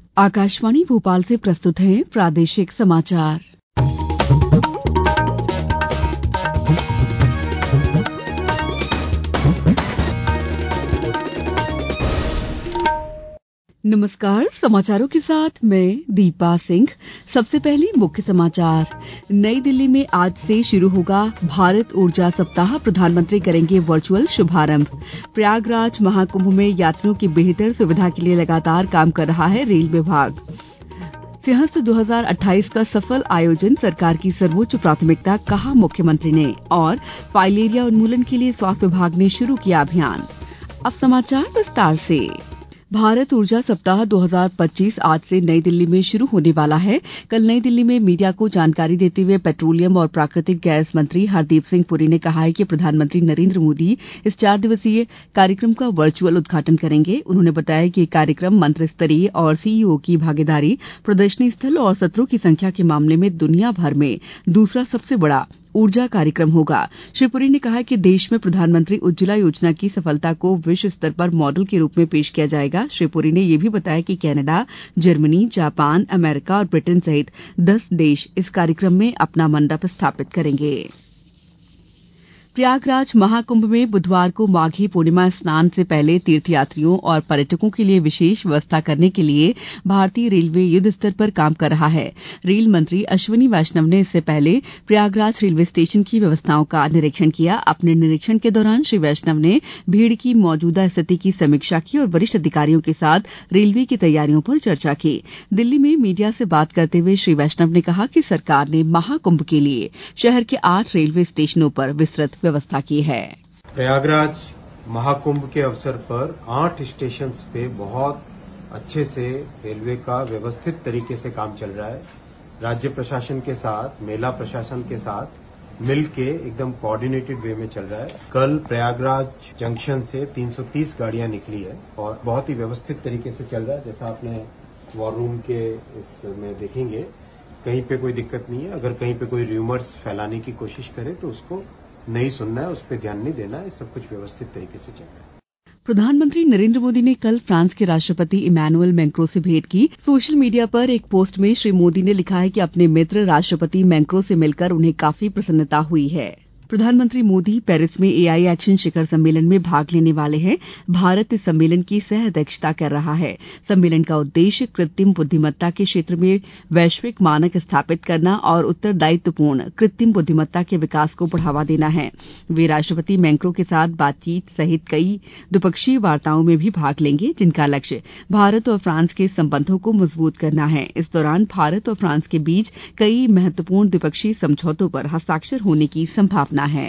आकाशवाणी भोपाल से प्रस्तुत हैं प्रादेशिक समाचार। नमस्कार, समाचारों के साथ मैं दीपा सिंह। सबसे पहले मुख्य समाचार। नई दिल्ली में आज से शुरू होगा भारत ऊर्जा सप्ताह, प्रधानमंत्री करेंगे वर्चुअल शुभारंभ। प्रयागराज महाकुंभ में यात्रियों की बेहतर सुविधा के लिए लगातार काम कर रहा है रेल विभाग। सिंहस्थ 2028 का सफल आयोजन सरकार की सर्वोच्च प्राथमिकता, कहा मुख्यमंत्री ने। और फाइलेरिया उन्मूलन के लिए स्वास्थ्य विभाग ने शुरू किया अभियान। अब समाचार विस्तार से। भारत ऊर्जा सप्ताह 2025 आज से नई दिल्ली में शुरू होने वाला है। कल नई दिल्ली में मीडिया को जानकारी देते हुए पेट्रोलियम और प्राकृतिक गैस मंत्री हरदीप सिंह पुरी ने कहा है कि प्रधानमंत्री नरेंद्र मोदी इस 4 दिवसीय कार्यक्रम का वर्चुअल उद्घाटन करेंगे। उन्होंने बताया कि कार्यक्रम मंत्री स्तरीय और सीईओ की भागीदारी, प्रदर्शनी स्थल और सत्रों की संख्या के मामले में दुनिया भर में दूसरा सबसे बड़ा ऊर्जा कार्यक्रम होगा। श्री पुरी ने कहा कि देश में प्रधानमंत्री उज्ज्वला योजना की सफलता को विश्व स्तर पर मॉडल के रूप में पेश किया जाएगा। श्री पुरी ने यह भी बताया कि कनाडा, जर्मनी, जापान, अमेरिका और ब्रिटेन सहित 10 देश इस कार्यक्रम में अपना मंडप स्थापित करेंगे। प्रयागराज महाकुंभ में बुधवार को माघी पूर्णिमा स्नान से पहले तीर्थयात्रियों और पर्यटकों के लिए विशेष व्यवस्था करने के लिए भारतीय रेलवे युद्ध स्तर पर काम कर रहा है। रेल मंत्री अश्विनी वैष्णव ने इससे पहले प्रयागराज रेलवे स्टेशन की व्यवस्थाओं का निरीक्षण किया। अपने निरीक्षण के दौरान श्री वैष्णव ने भीड़ की मौजूदा स्थिति की समीक्षा की और वरिष्ठ अधिकारियों के साथ रेलवे की तैयारियों पर चर्चा की। दिल्ली में मीडिया से बात करते हुए श्री वैष्णव ने कहा कि सरकार ने महाकुंभ के लिए शहर के 8 रेलवे स्टेशनों पर विस्तृत व्यवस्था की है। प्रयागराज महाकुंभ के अवसर पर 8 स्टेशन पे बहुत अच्छे से रेलवे का व्यवस्थित तरीके से काम चल रहा है। राज्य प्रशासन के साथ, मेला प्रशासन के साथ मिलके एकदम कोऑर्डिनेटेड वे में चल रहा है। कल प्रयागराज जंक्शन से 330 गाड़ियां निकली है और बहुत ही व्यवस्थित तरीके से चल रहा है। जैसा आपने वॉर रूम के इसमें देखेंगे, कहीं पे कोई दिक्कत नहीं है। अगर कहीं पे कोई र्यूमर्स फैलाने की कोशिश करे तो उसको नहीं सुनना है, उस पर ध्यान नहीं देना है। सब कुछ व्यवस्थित तरीके से चल रहा है। प्रधानमंत्री नरेंद्र मोदी ने कल फ्रांस के राष्ट्रपति इमैनुअल मैक्रों से भेंट की। सोशल मीडिया पर एक पोस्ट में श्री मोदी ने लिखा है कि अपने मित्र राष्ट्रपति मैक्रों से मिलकर उन्हें काफी प्रसन्नता हुई है। प्रधानमंत्री मोदी पेरिस में एआई एक्शन शिखर सम्मेलन में भाग लेने वाले हैं। भारत इस सम्मेलन की सह अध्यक्षता कर रहा है। सम्मेलन का उद्देश्य कृत्रिम बुद्धिमत्ता के क्षेत्र में वैश्विक मानक स्थापित करना और उत्तरदायित्वपूर्ण कृत्रिम बुद्धिमत्ता के विकास को बढ़ावा देना है। वे राष्ट्रपति मैक्रों के साथ बातचीत सहित कई द्विपक्षीय वार्ताओं में भी भाग लेंगे, जिनका लक्ष्य भारत और फ्रांस के संबंधों को मजबूत करना है। इस दौरान भारत और फ्रांस के बीच कई महत्वपूर्ण द्विपक्षीय समझौतों पर हस्ताक्षर होने की संभावना है।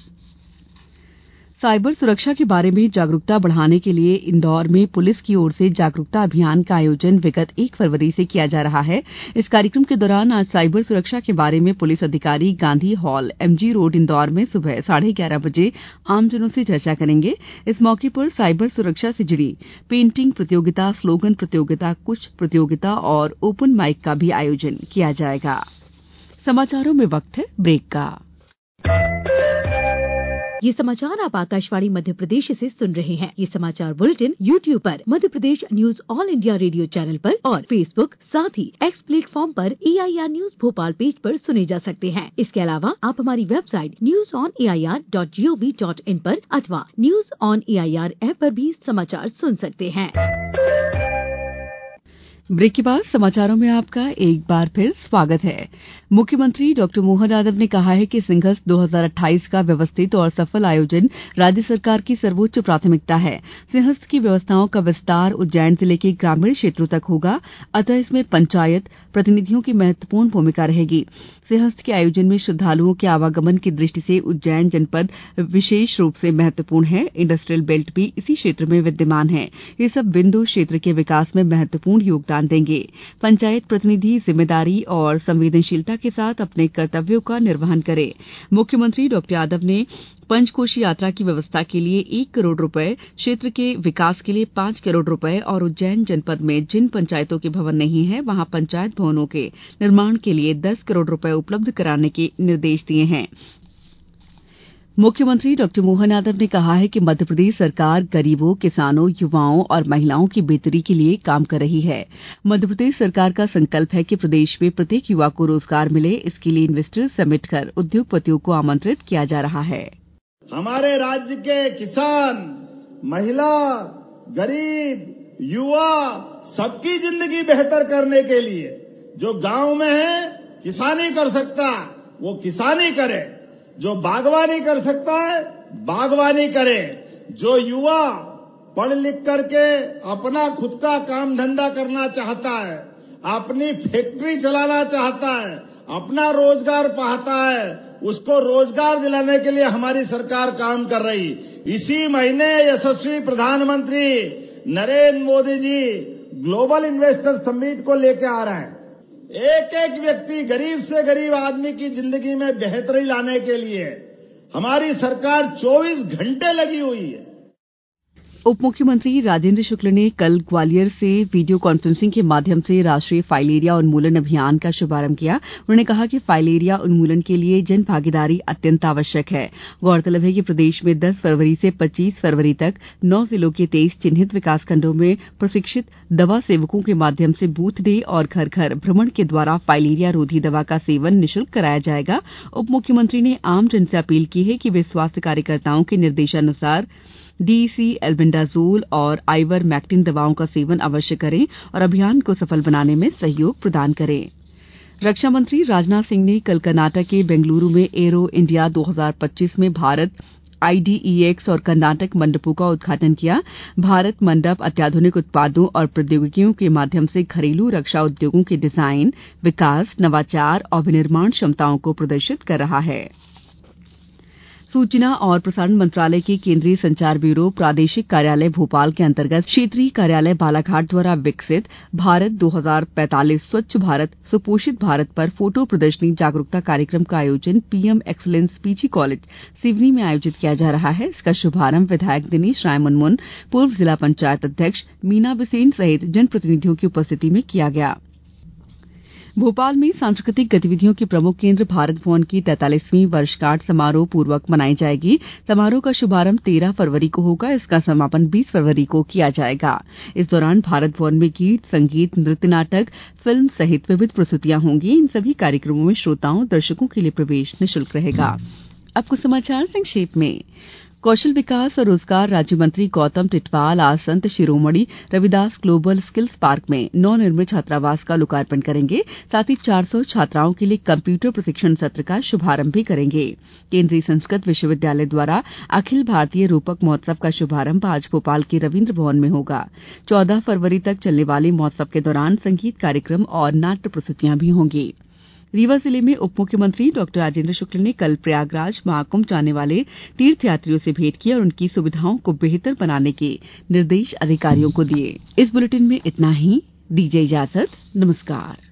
साइबर सुरक्षा के बारे में जागरूकता बढ़ाने के लिए इंदौर में पुलिस की ओर से जागरूकता अभियान का आयोजन विगत 1 फरवरी से किया जा रहा है। इस कार्यक्रम के दौरान आज साइबर सुरक्षा के बारे में पुलिस अधिकारी Gandhi hall, MG road, Indore में सुबह 11:30 बजे आमजनों से चर्चा करेंगे। इस मौके पर साइबर सुरक्षा से जुड़ी पेंटिंग प्रतियोगिता, स्लोगन प्रतियोगिता, कुछ प्रतियोगिता और ओपन माइक का भी आयोजन किया जाएगा। समाचारों में वक्त है ब्रेक का। ये समाचार आप आकाशवाणी मध्य प्रदेश से सुन रहे हैं। ये समाचार बुलेटिन YouTube पर, Madhya Pradesh news all India radio channel पर और फेसबुक, साथ ही एक्स प्लेटफॉर्म पर AIR न्यूज भोपाल पेज पर सुने जा सकते हैं। इसके अलावा आप हमारी वेबसाइट newsonair.gov.in पर अथवा न्यूज ऑन AIR ऐप पर भी समाचार सुन सकते हैं। ब्रेक के बाद समाचारों में आपका एक बार फिर स्वागत है। मुख्यमंत्री डॉक्टर मोहन यादव ने कहा है कि सिंहस्थ 2028 का व्यवस्थित और सफल आयोजन राज्य सरकार की सर्वोच्च प्राथमिकता है। सिंहस्थ की व्यवस्थाओं का विस्तार उज्जैन जिले के ग्रामीण क्षेत्रों तक होगा, अतः इसमें पंचायत प्रतिनिधियों की महत्वपूर्ण भूमिका रहेगी। सिंहस्थ के आयोजन में श्रद्धालुओं के आवागमन की दृष्टि से उज्जैन जनपद विशेष रूप से महत्वपूर्ण है। इंडस्ट्रियल बेल्ट भी इसी क्षेत्र में विद्यमान है। ये सब बिंदु क्षेत्र के विकास में महत्वपूर्ण योगदान देंगे। पंचायत प्रतिनिधि जिम्मेदारी और संवेदनशीलता के साथ अपने कर्तव्यों का निर्वहन करें। मुख्यमंत्री डॉक्टर यादव ने पंचकोशी यात्रा की व्यवस्था के लिए 1 करोड़ रुपए, क्षेत्र के विकास के लिए 5 करोड़ रुपए और उज्जैन जनपद में जिन पंचायतों के भवन नहीं है वहां पंचायत भवनों के निर्माण के लिए 10 करोड़ रुपए उपलब्ध कराने के निर्देश दिए हैं। मुख्यमंत्री डॉक्टर मोहन यादव ने कहा है कि मध्यप्रदेश सरकार गरीबों, किसानों, युवाओं और महिलाओं की बेहतरी के लिए काम कर रही है। मध्यप्रदेश सरकार का संकल्प है कि प्रदेश में प्रत्येक युवा को रोजगार मिले। इसके लिए इन्वेस्टर्स समिट कर उद्योगपतियों को आमंत्रित किया जा रहा है। हमारे राज्य के किसान, महिला, गरीब, युवा सबकी जिंदगी बेहतर करने के लिए जो गांव में है किसानी कर सकता वो किसानी करे, जो बागवानी कर सकता है बागवानी करे, जो युवा पढ़ लिख करके अपना खुद का काम धंधा करना चाहता है, अपनी फैक्ट्री चलाना चाहता है, अपना रोजगार पाता है, उसको रोजगार दिलाने के लिए हमारी सरकार काम कर रही। इसी महीने यशस्वी प्रधानमंत्री Narendra Modi ji global investor summit को लेकर आ रहे हैं। एक एक व्यक्ति, गरीब से गरीब आदमी की जिंदगी में बेहतरी लाने के लिए हमारी सरकार 24 घंटे लगी हुई है। उप मुख्यमंत्री राजेंद्र शुक्ल ने कल ग्वालियर से वीडियो कॉन्फ्रेंसिंग के माध्यम से राष्ट्रीय फाइलेरिया उन्मूलन अभियान का शुभारंभ किया। उन्होंने कहा कि फाइलेरिया उन्मूलन के लिए जन भागीदारी अत्यंत आवश्यक है। गौरतलब है कि प्रदेश में 10 फरवरी से 25 फरवरी तक 9 जिलों के 23 चिन्हित विकासखंडों में प्रशिक्षित दवा सेवकों के माध्यम से बूथ डे और घर घर भ्रमण के द्वारा फाइलेरिया रोधी दवा का सेवन निःशुल्क कराया जाएगा। उप मुख्यमंत्री ने आम जन से अपील की है कि वे स्वास्थ्य कार्यकर्ताओं के निर्देशानुसार डीईसी, एल्बेंडाजोल और आइवरमेक्टिन दवाओं का सेवन अवश्य करें और अभियान को सफल बनाने में सहयोग प्रदान करें। रक्षा मंत्री राजनाथ सिंह ने कल कर्नाटक के बेंगलुरु में एरो इंडिया 2025 में भारत IDEX और कर्नाटक मंडपों का उद्घाटन किया। भारत मंडप अत्याधुनिक उत्पादों और प्रौद्योगिकियों के माध्यम से घरेलू रक्षा उद्योगों के डिजाइन, विकास, नवाचार और विनिर्माण क्षमताओं को प्रदर्शित कर रहा है। सूचना और प्रसारण मंत्रालय के केंद्रीय संचार ब्यूरो प्रादेशिक कार्यालय भोपाल के अंतर्गत क्षेत्रीय कार्यालय बालाघाट द्वारा विकसित भारत 2045 स्वच्छ भारत सुपोषित भारत पर फोटो प्रदर्शनी जागरूकता कार्यक्रम का आयोजन PM excellence PG college Seoni में आयोजित किया जा रहा है। इसका शुभारंभ विधायक दिनेश राय मुनमुन, पूर्व जिला पंचायत अध्यक्ष मीना बिसेन सहित जनप्रतिनिधियों की उपस्थिति में किया गया। भोपाल में सांस्कृतिक गतिविधियों के प्रमुख केंद्र भारत भवन की 43वीं वर्षगांठ समारोह पूर्वक मनाई जाएगी। समारोह का शुभारंभ 13 फरवरी को होगा। इसका समापन 20 फरवरी को किया जाएगा। इस दौरान भारत भवन में गीत, संगीत, नृत्य, नाटक, फिल्म सहित विविध प्रस्तुतियां होंगी। इन सभी कार्यक्रमों में श्रोताओं, दर्शकों के लिए प्रवेश निःशुल्क रहेगा। अब कुछ समाचार संक्षेप में। कौशल विकास और रोजगार राज्य मंत्री गौतम टिटवाल आज Sant Shiromani Ravidas global skills park में नवनिर्मित छात्रावास का लोकार्पण करेंगे। साथ ही 400 छात्राओं के लिए कंप्यूटर प्रशिक्षण सत्र का शुभारंभ भी करेंगे। केंद्रीय संस्कृत विश्वविद्यालय द्वारा अखिल भारतीय रूपक महोत्सव का शुभारंभ आज भोपाल के रविन्द्र भवन में होगा। 14 फरवरी तक चलने वाले महोत्सव के दौरान संगीत कार्यक्रम और नाट्य प्रस्तुतियां भी होंगी। रीवा जिले में उप मुख्यमंत्री डॉक्टर राजेंद्र शुक्ल ने कल प्रयागराज महाकुंभ जाने वाले तीर्थयात्रियों से भेंट की और उनकी सुविधाओं को बेहतर बनाने के निर्देश अधिकारियों को दिए। इस बुलेटिन में इतना ही। दीजिए इजाजत। नमस्कार।